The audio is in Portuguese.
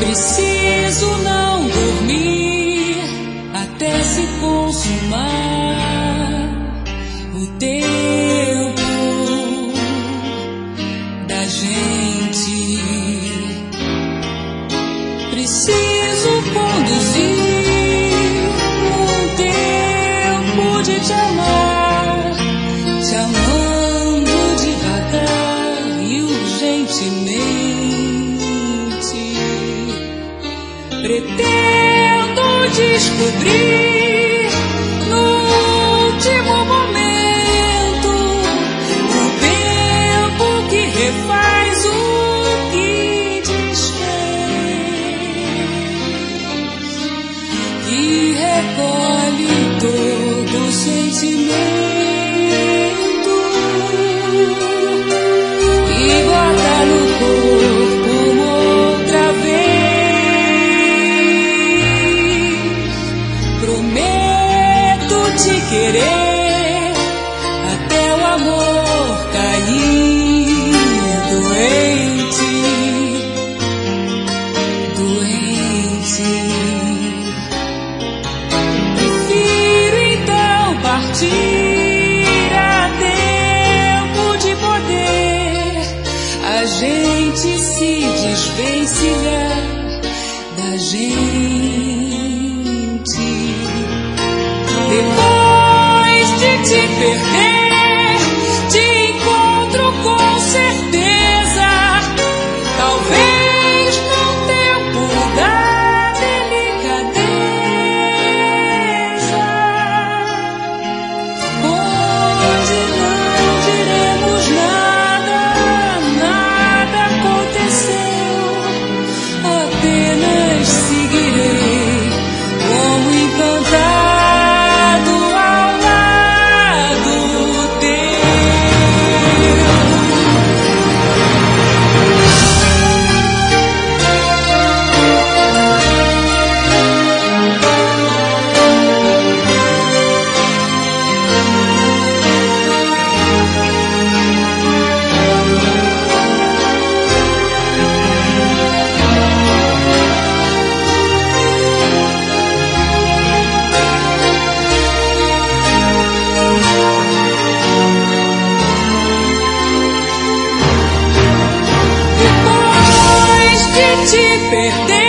Preciso não dormir até se consumar o tempo da gente. Preciso conduzir um tempo de te amar, te amando devagar e urgentemente. Pretendo descobrir no último momento o tempo que refaz o que desfez, que recolhe todo o sentimento e guarda no corpo outra vez. Prometo te querer até o amor cair doente, doente. Prefiro então partir a tempo de poder a gente se desvencilhar da gente. Depois de te perder, te encontro com certeza, talvez no tempo da delicadeza, onde não diremos nada, nada aconteceu, apenas seguirei como encantado ao lado teu. Depois de te perder,